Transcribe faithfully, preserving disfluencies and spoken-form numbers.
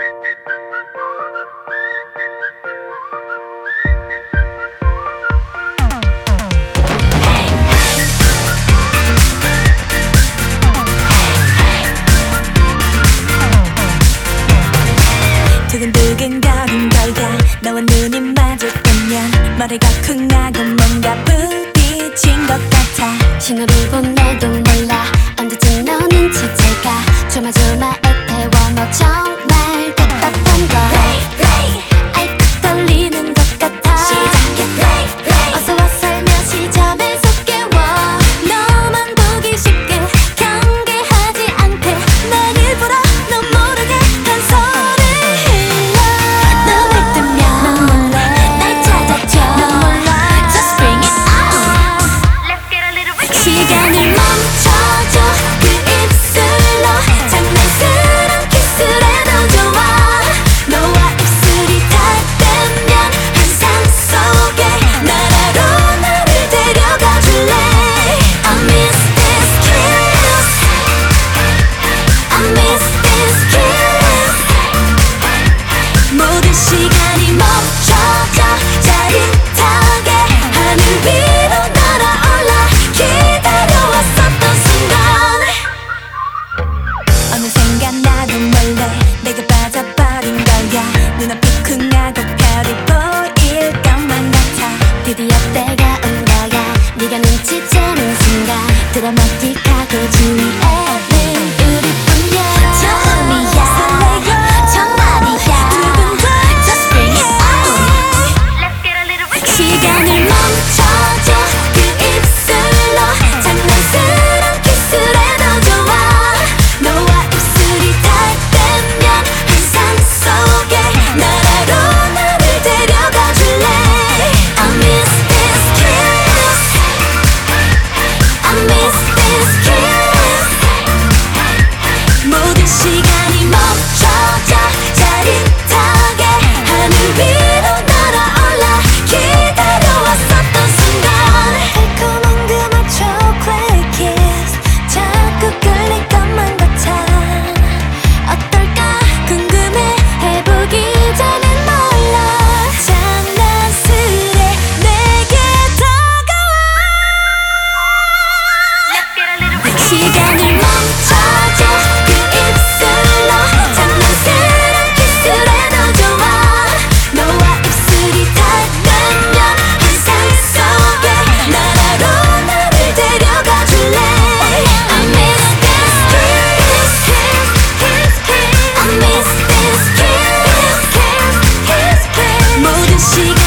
두근두근거린 걸까 너와 눈이 마주보면 머리가 쿵 하고 뭔가 부딪힌 것 같아. 신호를 보내도 몰라 언제쯤 너 눈치챌까. 조마조마해 태워 너 정말 답답한 걸. 아이고 떨리는 것 같아. 어서와 살며시 잠에 속 깨워. 너만 보기 쉽게 경계하지 않게 난 일부러 너 모르게 한 소리 흘러. 너를 뜨면 넌 몰래 날 찾아줘. 넌 몰라 Just bring it on. Let's get a little bit. 시간을 멈춰줘. 그 입술로 장난스러운 키스를 해도 좋아. 너와 입술이 닿으면 환상 속에 나라로 나를 데려가 줄래. I miss this kiss. I miss this kiss. 모든 시간이 멈춰져 짜릿하게 하늘 위로 날아올라 기다려왔었던 순간. 어느샌가 나도 몰래 내가 빠져버린 거야. 눈앞이 쿵하고 별이 보일 것만 같아. 드디어 때가 온 거야. 네가 눈치채는 순간 드라마틱하고 주위에는 우리뿐이야. 처음이야 설레요 정말이야. 두근거려 Just bring it on. Let's get a little bit. 시간을 멈춰줘. 그 입술로 장난스러운 키스를 해도 좋아. 너와 입술이 닿으면 환상 속에 나라로 나를 데려가 줄래. I miss this kiss. I miss this kiss. 모든 시간이 멈춰져 짜릿하게 하늘 위로 날아올라 기다려왔었던 순간. 달콤한 그 맛 chocolate kiss 자꾸 끌릴 것만 같아. 어떨까 궁금해 해보기 전엔 몰라. 장난스레 내게 다가와. 시간을 멈춰줘. 그 입술로 장난스러운 키스를 해도 좋아. 너와 입술이 닿으면 환상 속에 나라로 나를 데려가 줄래. I miss this kiss, kiss, kiss, kiss. I miss this kiss, kiss, kiss, kiss. 모든 시간